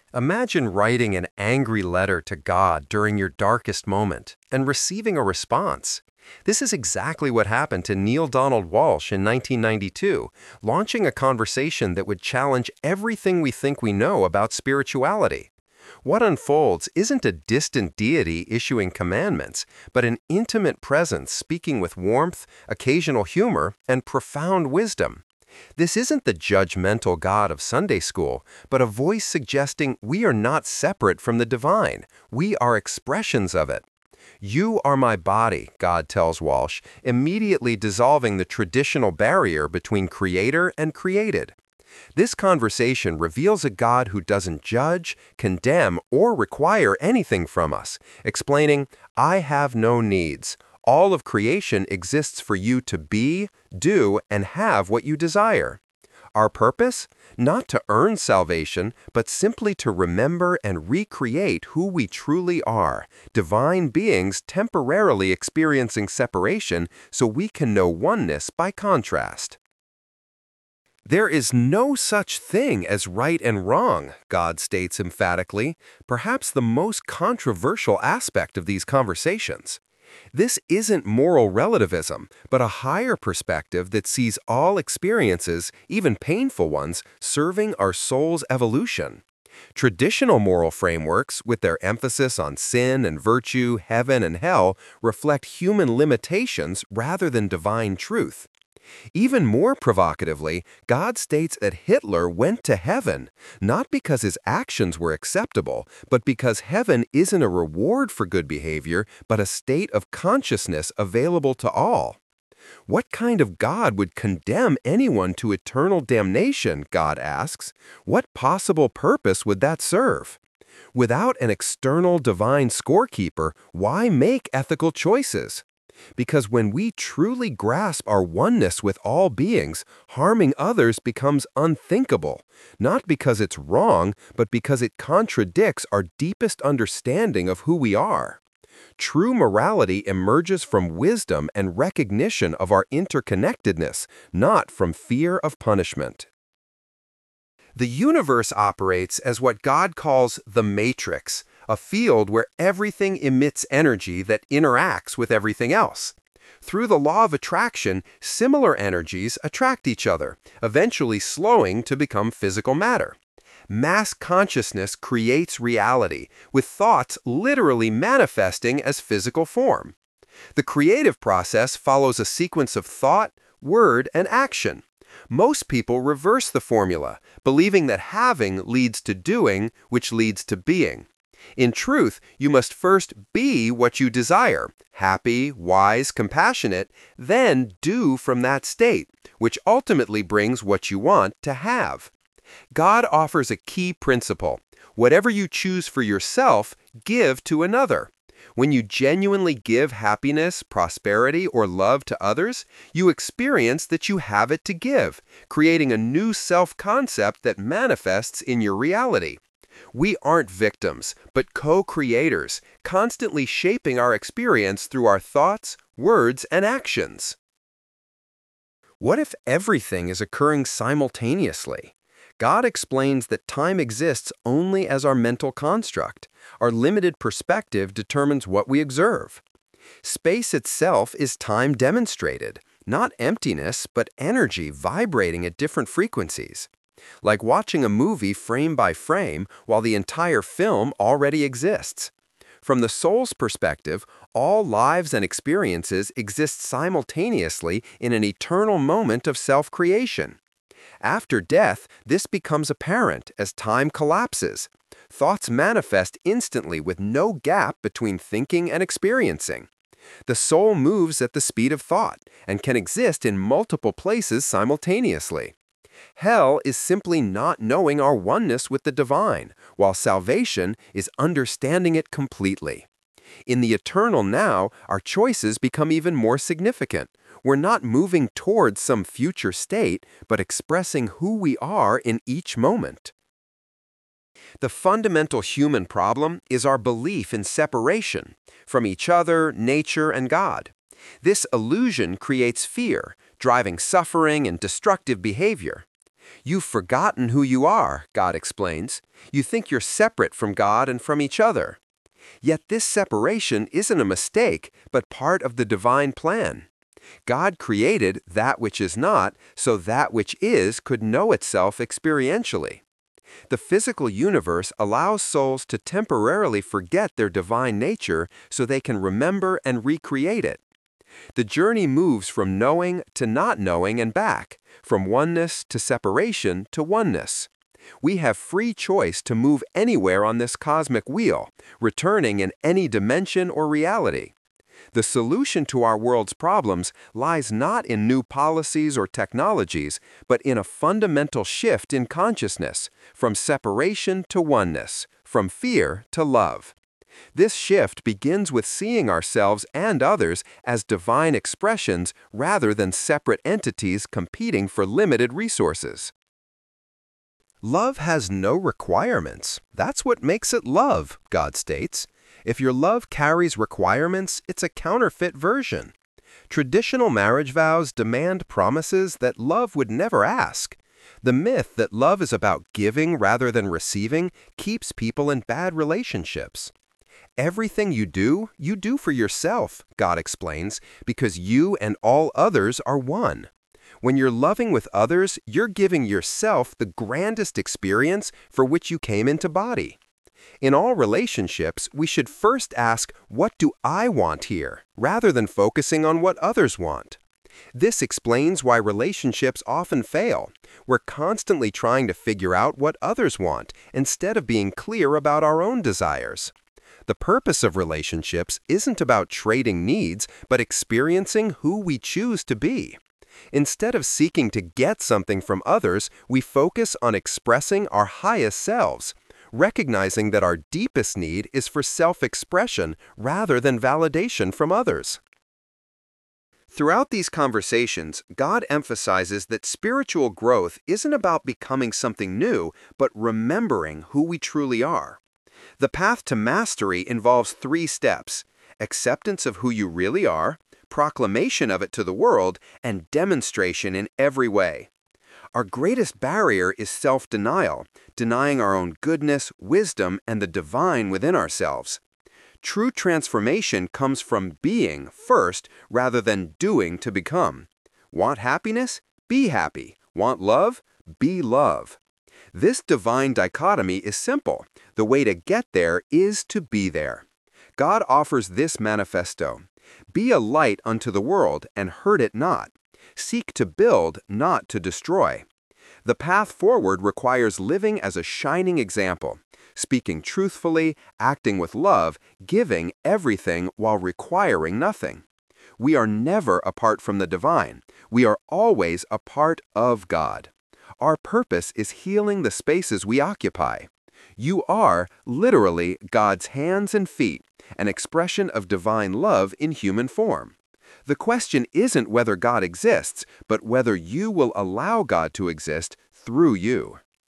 Imagine writing an angry letter to God during your darkest moment and receiving a response. This is exactly what happened to Neil Donald Walsh in 1992, launching a conversation that would challenge everything we think we know about spirituality. What unfolds isn't a distant deity issuing commandments, but an intimate presence speaking with warmth, occasional humor, and profound wisdom. This isn't the judgmental God of Sunday school, but a voice suggesting we are not separate from the divine. We are expressions of it. You are my body, God tells Walsh, immediately dissolving the traditional barrier between creator and created. This conversation reveals a God who doesn't judge, condemn, or require anything from us, explaining, I have no needs. All of creation exists for you to be, do, and have what you desire. Our purpose? Not to earn salvation, but simply to remember and recreate who we truly are, divine beings temporarily experiencing separation so we can know oneness by contrast. There is no such thing as right and wrong, God states emphatically, perhaps the most controversial aspect of these conversations. This isn't moral relativism, but a higher perspective that sees all experiences, even painful ones, serving our soul's evolution. Traditional moral frameworks, with their emphasis on sin and virtue, heaven and hell, reflect human limitations rather than divine truth. Even more provocatively, God states that Hitler went to heaven, not because his actions were acceptable, but because heaven isn't a reward for good behavior, but a state of consciousness available to all. What kind of God would condemn anyone to eternal damnation, God asks? What possible purpose would that serve? Without an external divine scorekeeper, why make ethical choices? Because when we truly grasp our oneness with all beings, harming others becomes unthinkable, not because it's wrong, but because it contradicts our deepest understanding of who we are. True morality emerges from wisdom and recognition of our interconnectedness, not from fear of punishment. The universe operates as what God calls the matrix, a field where everything emits energy that interacts with everything else. Through the law of attraction, similar energies attract each other, eventually slowing to become physical matter. Mass consciousness creates reality, with thoughts literally manifesting as physical form. The creative process follows a sequence of thought, word, and action. Most people reverse the formula, believing that having leads to doing, which leads to being. In truth, you must first be what you desire, happy, wise, compassionate, then do from that state, which ultimately brings what you want to have. God offers a key principle. Whatever you choose for yourself, give to another. When you genuinely give happiness, prosperity, or love to others, you experience that you have it to give, creating a new self-concept that manifests in your reality. We aren't victims, but co-creators, constantly shaping our experience through our thoughts, words, and actions. What if everything is occurring simultaneously? God explains that time exists only as our mental construct. Our limited perspective determines what we observe. Space itself is time demonstrated, not emptiness, but energy vibrating at different frequencies. Like watching a movie frame by frame while the entire film already exists. From the soul's perspective, all lives and experiences exist simultaneously in an eternal moment of self-creation. After death, this becomes apparent as time collapses. Thoughts manifest instantly with no gap between thinking and experiencing. The soul moves at the speed of thought and can exist in multiple places simultaneously. Hell is simply not knowing our oneness with the divine, while salvation is understanding it completely. In the eternal now, our choices become even more significant. We're not moving towards some future state, but expressing who we are in each moment. The fundamental human problem is our belief in separation from each other, nature, and God. This illusion creates fear, driving suffering and destructive behavior. You've forgotten who you are, God explains. You think you're separate from God and from each other. Yet this separation isn't a mistake, but part of the divine plan. God created that which is not, so that which is could know itself experientially. The physical universe allows souls to temporarily forget their divine nature so they can remember and recreate it. The journey moves from knowing to not knowing and back, from oneness to separation to oneness. We have free choice to move anywhere on this cosmic wheel, returning in any dimension or reality. The solution to our world's problems lies not in new policies or technologies, but in a fundamental shift in consciousness, from separation to oneness, from fear to love. This shift begins with seeing ourselves and others as divine expressions rather than separate entities competing for limited resources. Love has no requirements. That's what makes it love, God states. If your love carries requirements, it's a counterfeit version. Traditional marriage vows demand promises that love would never ask. The myth that love is about giving rather than receiving keeps people in bad relationships. Everything you do for yourself, God explains, because you and all others are one. When you're loving with others, you're giving yourself the grandest experience for which you came into body. In all relationships, we should first ask, what do I want here, rather than focusing on what others want. This explains why relationships often fail. We're constantly trying to figure out what others want, instead of being clear about our own desires. The purpose of relationships isn't about trading needs, but experiencing who we choose to be. Instead of seeking to get something from others, we focus on expressing our highest selves, recognizing that our deepest need is for self-expression rather than validation from others. Throughout these conversations, God emphasizes that spiritual growth isn't about becoming something new, but remembering who we truly are. The path to mastery involves 3 steps: acceptance of who you really are, proclamation of it to the world, and demonstration in every way. Our greatest barrier is self-denial, denying our own goodness, wisdom, and the divine within ourselves. True transformation comes from being first rather than doing to become. Want happiness? Be happy. Want love? Be love. This divine dichotomy is simple. The way to get there is to be there. God offers this manifesto: be a light unto the world, and hurt it not. Seek to build, not to destroy. The path forward requires living as a shining example, speaking truthfully, acting with love, giving everything while requiring nothing. We are never apart from the divine. We are always a part of God. Our purpose is healing the spaces we occupy. You are literally God's hands and feet, an expression of divine love in human form. The question isn't whether God exists, but whether you will allow God to exist through you.